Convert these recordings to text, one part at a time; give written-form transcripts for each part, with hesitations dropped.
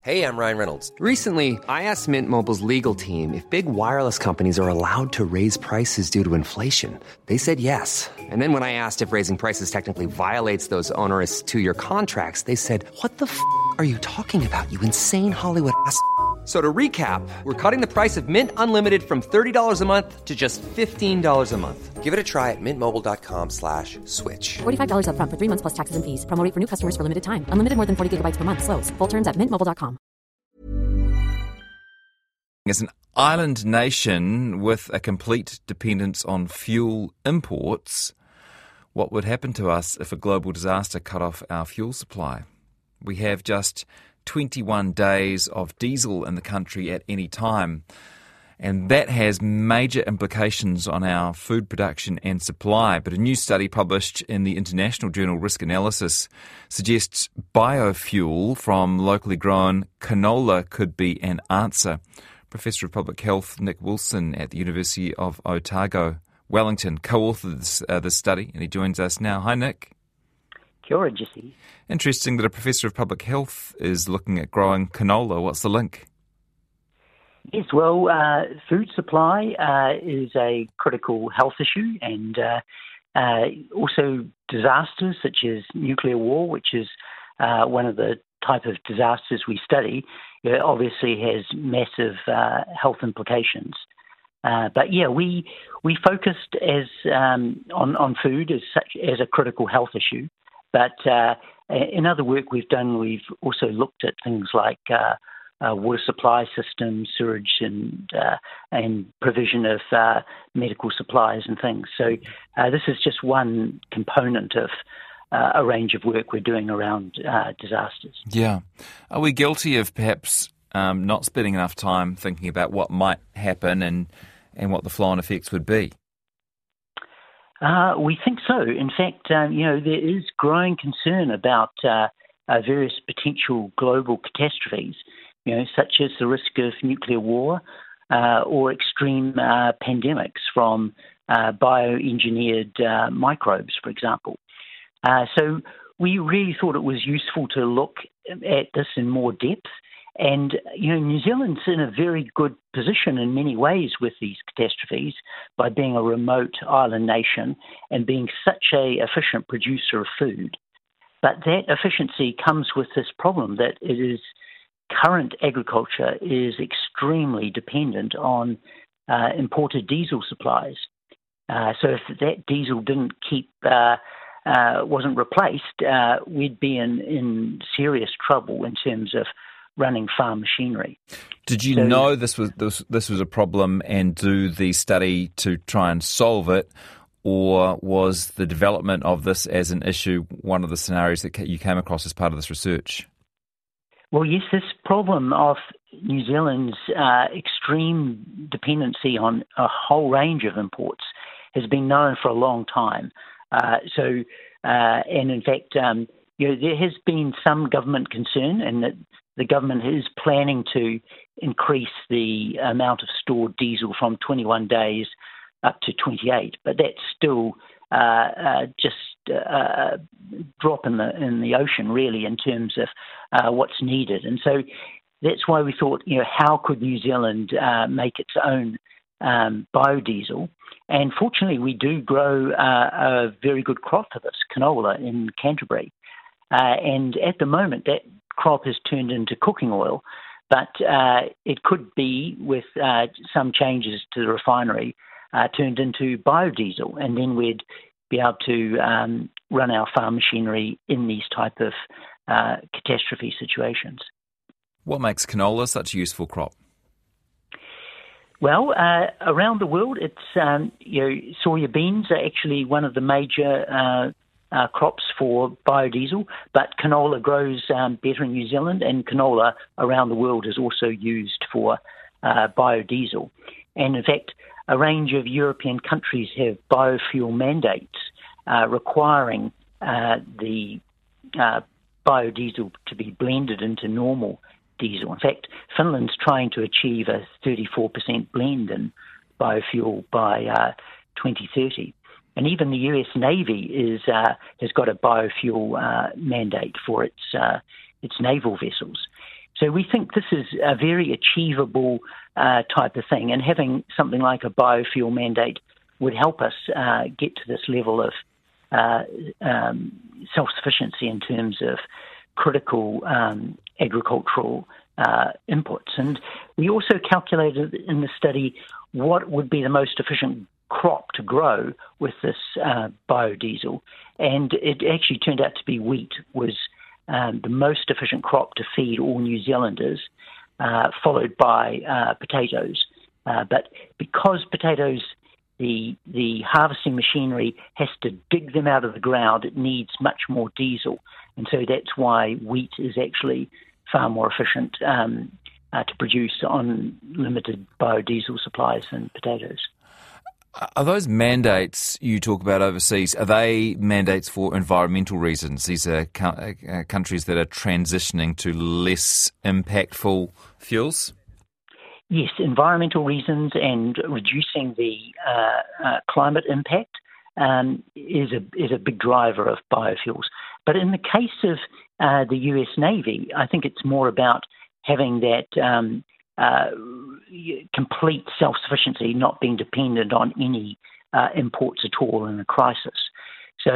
Hey, I'm Ryan Reynolds. Recently, I asked Mint Mobile's legal team if big wireless companies are allowed to raise prices due to inflation. They said yes. And then when I asked if raising prices technically violates those onerous two-year contracts, they said, "What the f*** are you talking about, you insane Hollywood ass?" So to recap, we're cutting the price of Mint Unlimited from $30 a month to just $15 a month. Give it a try at mintmobile.com/switch. $45 up front for 3 months plus taxes and fees. Promo rate for new customers for limited time. Unlimited more than 40 gigabytes per month. Slows full terms at mintmobile.com. As an island nation with a complete dependence on fuel imports, what would happen to us if a global disaster cut off our fuel supply? We have just 21 days of diesel in the country at any time, and that has major implications on our food production and supply. But a new study published in the international journal Risk Analysis suggests biofuel from locally grown canola could be an answer. Professor of Public Health Nick Wilson at the University of Otago, Wellington, co-authored this study, and he joins us now. Hi, Nick. Kia ora, Jesse. Interesting that a Professor of Public Health is looking at growing canola. What's the link? Yes, well, food supply is a critical health issue, and also disasters such as nuclear war, which is one of the type of disasters we study, obviously has massive health implications. But yeah, we focused on food as a critical health issue. But in other work we've done, we've also looked at things like water supply systems, sewage, and provision of medical supplies and things. So this is just one component of a range of work we're doing around disasters. Yeah. Are we guilty of perhaps not spending enough time thinking about what might happen and what the flow-on effects would be? We think so. In fact, there is growing concern about various potential global catastrophes, such as the risk of nuclear war or extreme pandemics from bioengineered microbes, for example. So we really thought it was useful to look at this in more depth. And, New Zealand's in a very good position in many ways with these catastrophes by being a remote island nation and being such a efficient producer of food. But that efficiency comes with this problem that current agriculture is extremely dependent on imported diesel supplies. So if that diesel wasn't replaced, we'd be in serious trouble in terms of running farm machinery. Did you know this was a problem and do the study to try and solve it, or was the development of this as an issue one of the scenarios that you came across as part of this research? Well, yes, this problem of New Zealand's extreme dependency on a whole range of imports has been known for a long time. And in fact, there has been some government concern, and that the government is planning to increase the amount of stored diesel from 21 days up to 28. But that's still just a drop in the ocean, really, in terms of what's needed. And so that's why we thought, how could New Zealand make its own biodiesel? And fortunately, we do grow a very good crop of this, canola, in Canterbury. And at the moment, that crop has turned into cooking oil, but it could be, with some changes to the refinery, turned into biodiesel, and then we'd be able to run our farm machinery in these type of catastrophe situations. What makes canola such a useful crop? Well, around the world, it's soya beans are actually one of the major crops for biodiesel, but canola grows better in New Zealand, and canola around the world is also used for biodiesel. And in fact, a range of European countries have biofuel mandates requiring the biodiesel to be blended into normal diesel. In fact, Finland's trying to achieve a 34% blend in biofuel by 2030. And even the US Navy has got a biofuel mandate for its naval vessels. So we think this is a very achievable type of thing, and having something like a biofuel mandate would help us get to this level of self-sufficiency in terms of critical agricultural inputs. And we also calculated in the study what would be the most efficient crop to grow with this biodiesel, and it actually turned out to be wheat was the most efficient crop to feed all New Zealanders, followed by potatoes. But because potatoes, the harvesting machinery has to dig them out of the ground, it needs much more diesel. And so that's why wheat is actually far more efficient to produce on limited biodiesel supplies than potatoes. Are those mandates you talk about overseas, are they mandates for environmental reasons? These are countries that are transitioning to less impactful fuels? Yes, environmental reasons and reducing the climate impact is a big driver of biofuels. But in the case of the US Navy, I think it's more about having that complete self-sufficiency, not being dependent on any imports at all in a crisis. So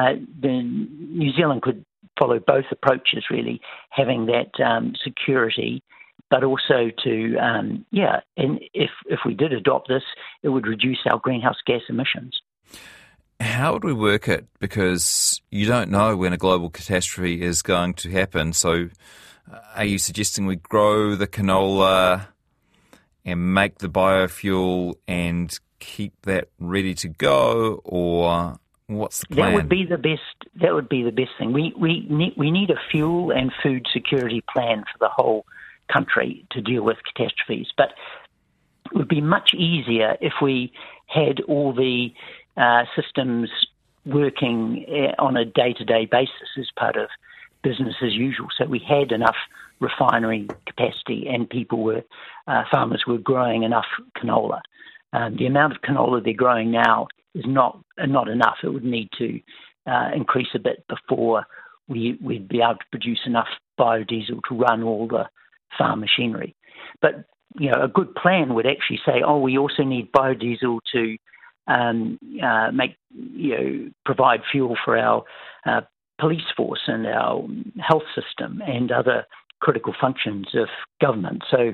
New Zealand could follow both approaches, really, having that security, but also to, and if we did adopt this, it would reduce our greenhouse gas emissions. How would we work it? Because you don't know when a global catastrophe is going to happen. So are you suggesting we grow the canola and make the biofuel and keep that ready to go, or what's the plan? That would be the best thing. We need a fuel and food security plan for the whole country to deal with catastrophes. But it would be much easier if we had all the systems working on a day-to-day basis as part of business as usual. So we had enough refinery capacity and farmers were growing enough canola. The amount of canola they're growing now is not enough. It would need to increase a bit before we'd be able to produce enough biodiesel to run all the farm machinery. But a good plan would actually say, we also need biodiesel to provide fuel for our police force and our health system and other critical functions of government. So,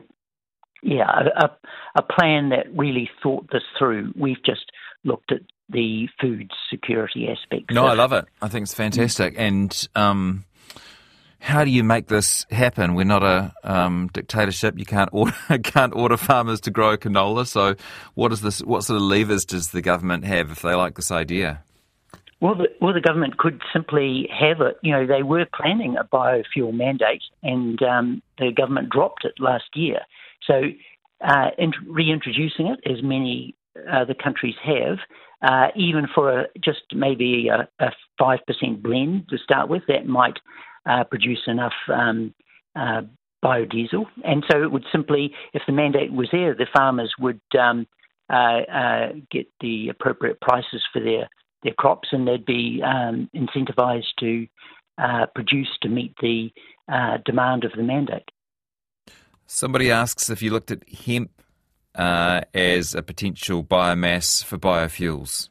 a plan that really thought this through. We've just looked at the food security aspects. No, I love it. I think it's fantastic. And how do you make this happen? We're not a dictatorship. You can't order farmers to grow canola. So what sort of levers does the government have if they like this idea? Well, the government could simply have it. They were planning a biofuel mandate, and the government dropped it last year. So reintroducing it, as many other countries have, even for just maybe a 5% blend to start with, that might produce enough biodiesel. And so it would simply, if the mandate was there, the farmers would get the appropriate prices for their crops, and they'd be incentivized to produce to meet the demand of the mandate. Somebody asks if you looked at hemp as a potential biomass for biofuels.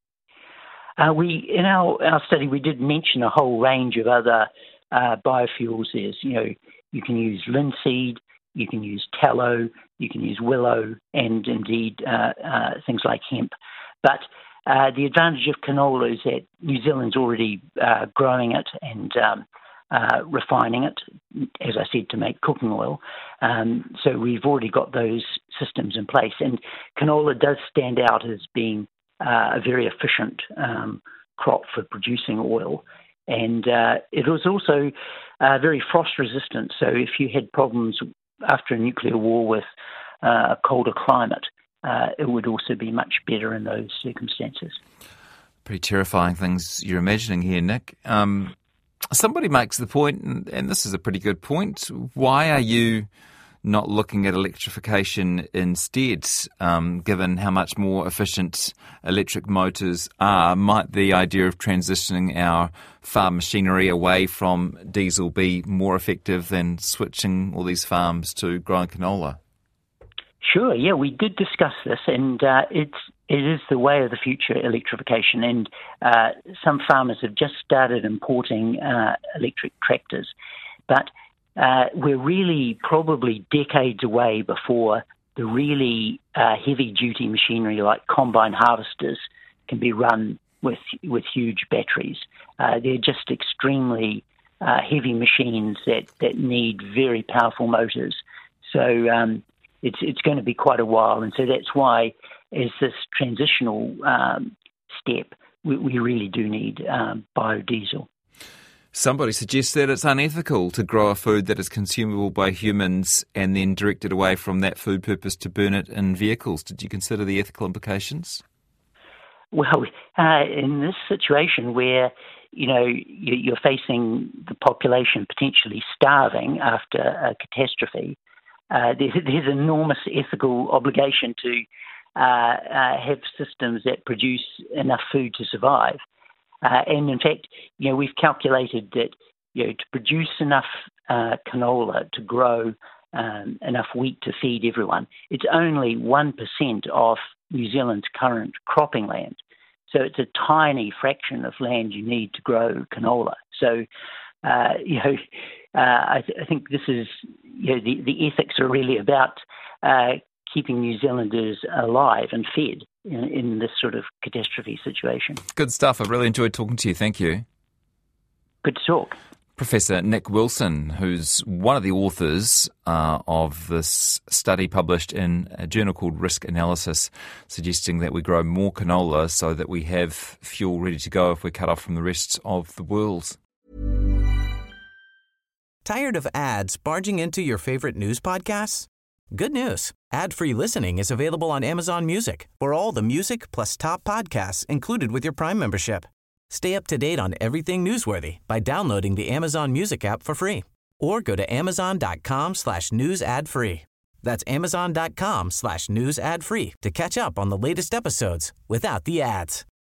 In our study, we did mention a whole range of other biofuels. You can use linseed, you can use tallow, you can use willow, and indeed things like hemp. But the advantage of canola is that New Zealand's already growing it and refining it, as I said, to make cooking oil. So we've already got those systems in place. And canola does stand out as being a very efficient crop for producing oil. And it was also very frost resistant. So if you had problems after a nuclear war with a colder climate, it would also be much better in those circumstances. Pretty terrifying things you're imagining here, Nick. Somebody makes the point, and this is a pretty good point, why are you not looking at electrification instead, given how much more efficient electric motors are? Might the idea of transitioning our farm machinery away from diesel be more effective than switching all these farms to growing canola? Sure, yeah, we did discuss this, and it is the way of the future, electrification, and some farmers have just started importing electric tractors, but we're really probably decades away before the really heavy-duty machinery like combine harvesters can be run with huge batteries. They're just extremely heavy machines that need very powerful motors. So it's going to be quite a while, and so that's why, as this transitional step, we really do need biodiesel. Somebody suggests that it's unethical to grow a food that is consumable by humans and then direct it away from that food purpose to burn it in vehicles. Did you consider the ethical implications? Well, in this situation where, you're facing the population potentially starving after a catastrophe, there's enormous ethical obligation to have systems that produce enough food to survive. And in fact, we've calculated that, to produce enough canola to grow enough wheat to feed everyone, it's only 1% of New Zealand's current cropping land. So it's a tiny fraction of land you need to grow canola. So, I think this is, the ethics are really about keeping New Zealanders alive and fed in this sort of catastrophe situation. Good stuff. I've really enjoyed talking to you. Thank you. Good to talk. Professor Nick Wilson, who's one of the authors of this study published in a journal called Risk Analysis, suggesting that we grow more canola so that we have fuel ready to go if we're cut off from the rest of the world. Tired of ads barging into your favorite news podcasts? Good news. Ad-free listening is available on Amazon Music for all the music plus top podcasts included with your Prime membership. Stay up to date on everything newsworthy by downloading the Amazon Music app for free or go to amazon.com/news ad free. That's amazon.com/news ad free to catch up on the latest episodes without the ads.